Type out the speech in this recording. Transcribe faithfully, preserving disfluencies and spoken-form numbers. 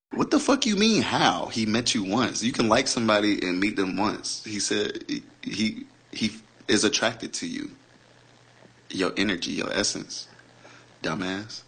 What the fuck you mean? How he met you once? You can like somebody and meet them once. He said he he, he is attracted to you, your energy, your essence, dumbass.